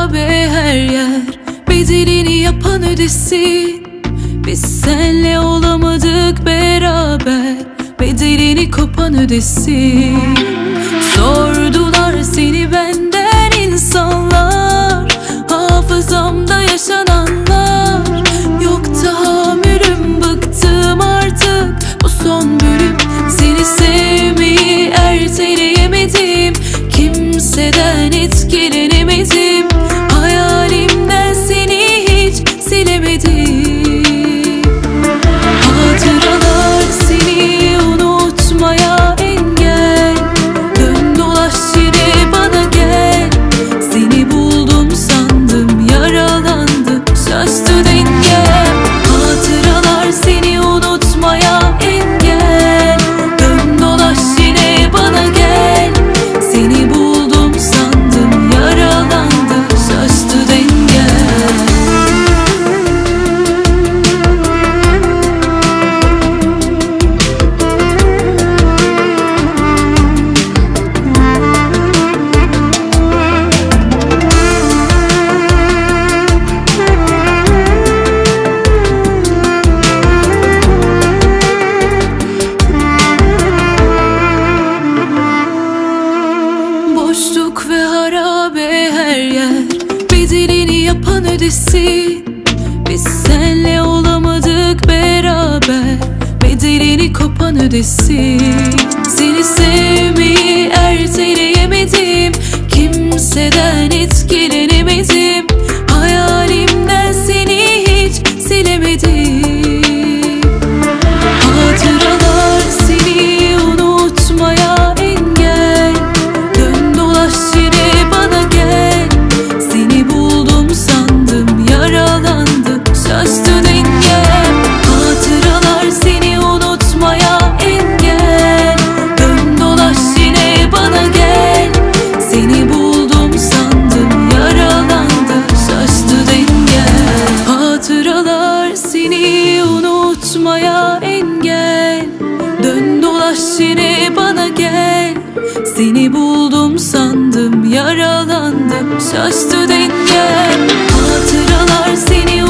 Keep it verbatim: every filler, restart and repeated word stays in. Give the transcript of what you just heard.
harabe her yer bedelini yapan ödesin. Biz senle olamadık beraber, bedelini kopan ödesin. Sordular seni benden insanlar, hafızamda yaşananlar. Yok tahammülüm, bıktım artık, bu son bölüm. Seni sevmeyi erteleyemedim, kimseden etkilenemedim. Hayalimden seni hiç silemedim. Hatıralar seni unutmaya engel. Dön dolaş yine bana gel. Seni buldum sandım, yaralandım, şaştı dengem. Hatıralar seni unutmaya engel. Dön dolaş yine bana gel. Seni buldum sandım, yaralandım, şaştı dengem. Boşluk ve harabe her yer bedelini yapan ödesin. Biz senle olamadık beraber, bedelini kopan ödesin. Seni sevmeyi erteleyemedim, kimseden etkilenemedim. Hayalimden seni hiç silemedim. Hatıralar seni unutmaya engel. Dön dolaş yine bana gel. Seni buldum sandım, yaralandım, şaştı dengem. Hatıralar seni unutmaya engel. Dön dolaş yine bana gel. Seni buldum sandım, yaralandım, şaştı dengem. Hatıralar seni unutmaya engel. Dön dolaş yine bana gel. Seni buldum sandım, yaralandım, şaştı dengem. Hatıralar seni